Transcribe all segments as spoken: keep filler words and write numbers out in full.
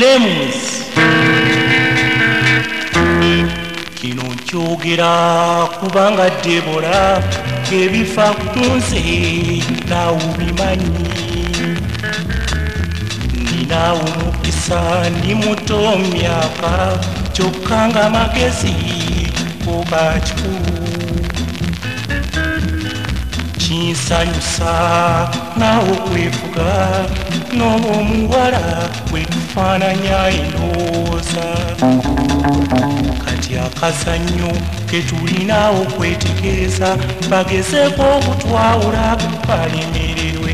Flames kino nkyogera kubanga Debora ebifa kunze nawe ubimanyi nina omukisa ndi muto myaka kyokka nga magezi oba kikulu kinsanyusa nawe okwefuga n'oba omuwala wetufaananya endowooza kati akazannyo ketulina okwetegereza bagezeeko okutwawula balemererwe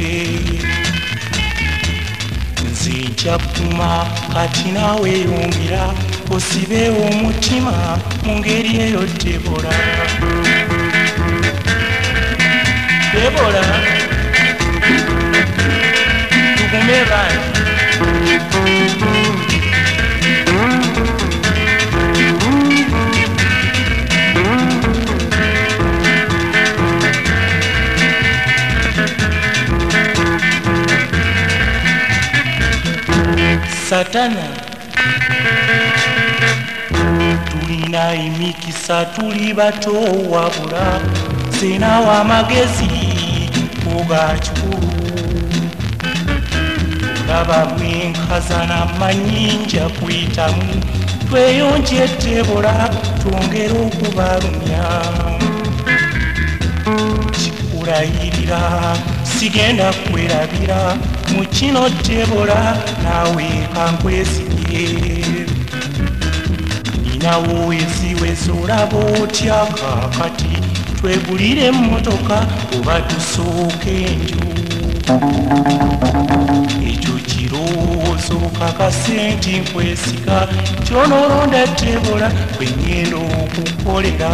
nze nkyakuma kati naawe yongera osibe omutima mu ngeri eyo Debora Debora tugume bani Satana tulina emikisa tuli bato wabula sena w'amagezi oga kikulu olaba bwenkazana manyinja kuyitamu tweyonje Debora twongere okubalumya kikurayirira sigenda kwerabira mu kino Debora nawe kankwesibye ninawo eziweza olaba otya kaakati twegulire emmotoka oba tusooka enju ekyo kirowoozo kakasenti nkwesiga kyonoolonda Debora kwenyenda okukolera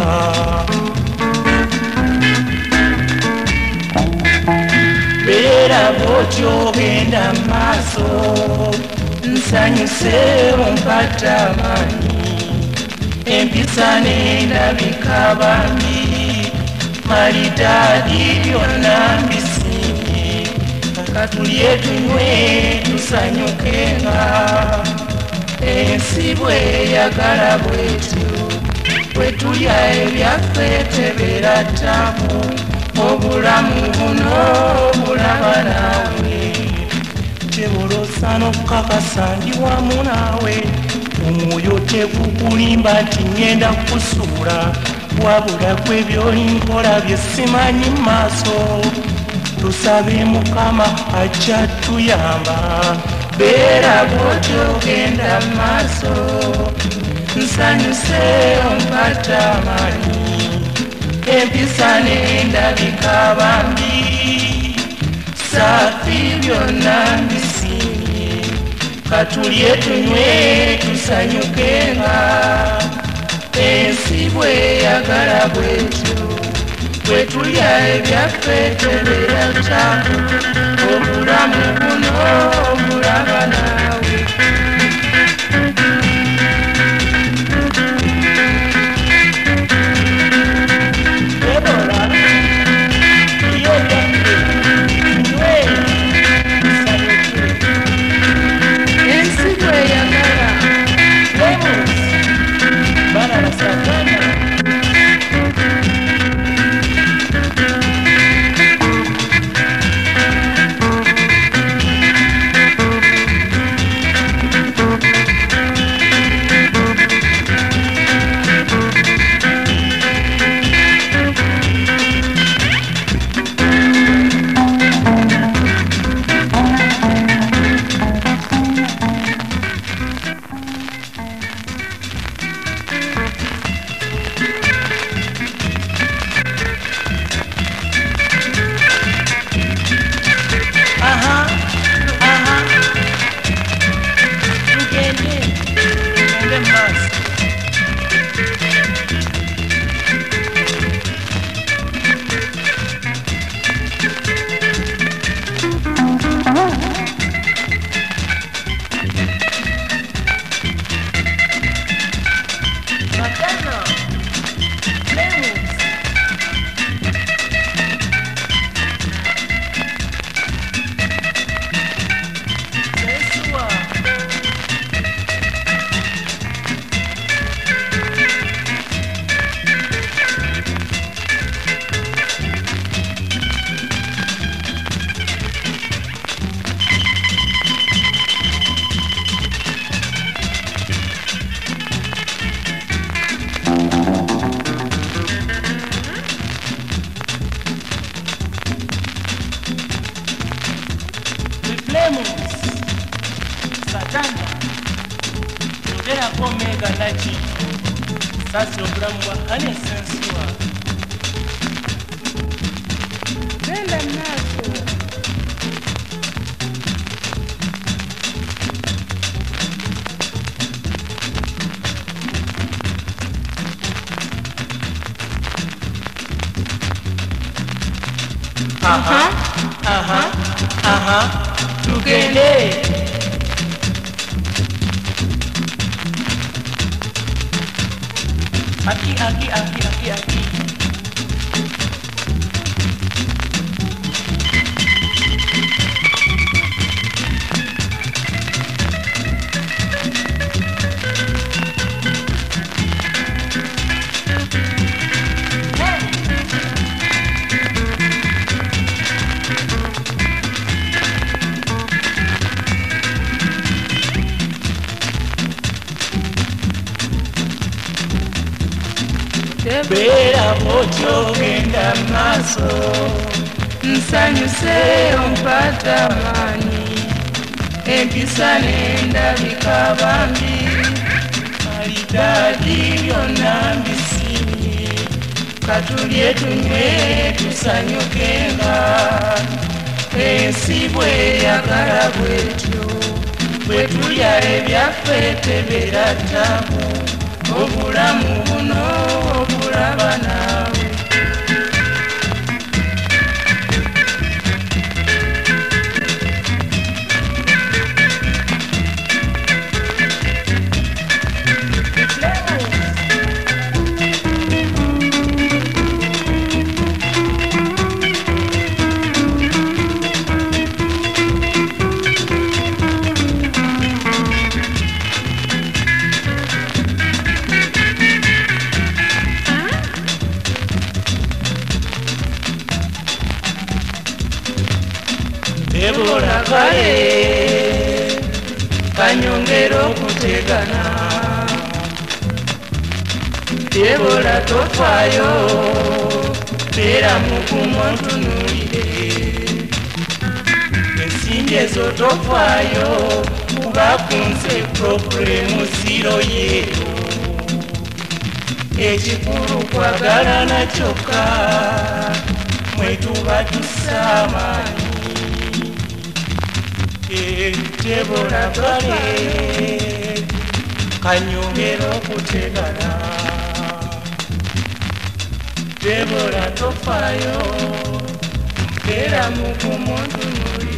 beera bw'otyo genda maaso nsanyuse ompatta amaanyi empisa n'endabika bambi malitaadi byonna mbisimye kakatulye tunywe tusanyukenga ensi bweyagala bwetyo bwetulya ebyaffe tebeera ttamu obulamu buno bulaba naawe Debora n'okukakasa ndi wamu naawe omwoyo tegukulimba nti ngenda kusuula wabula kw'ebyolinkola bye simanyi mu maaso tusabe Mukama ajja tuyamba beera bw'otyo genda mu maaso nsanyuse ompatta amaanyi empisa n'endabika bambi saafi byonna mbisimye katulye tunywe tusanyukenga ensi bweyagala bwetyo bwetulya ebyaffe tebeera ttamu obulamu buno bulaba naawe Amos Satanda Ngerako Mega Nachi Sasi obulamu bwa Anesensiwa Genda maaso. Aha, aha, aha, tugende. Aki, aki, aki, aki, aki. Bera botyo genda maaso Nsanyuse ompata maanyi empisa n'endabika bambi Alidadi byonna mbisimye katulye tunywe tusanyukenga ensi bweyagala bwetyo bwe tulya ebyaffe tebeera ttamu obulamu buno obulaba naawe Ebola kale kanyongera okutegana Ebola tofaayo beera mugumu ontunuulire ensimbi ezo tofaayo kuba kunze puroguremu ziro yeero ekikulu kwagalana kyokka mwe tuba tusaamaanyi Ebola kale kanyongera okutegana Ebola tofaayo beera mugumu ontunuulire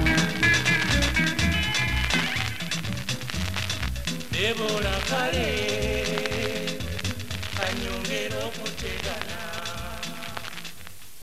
Ebola kale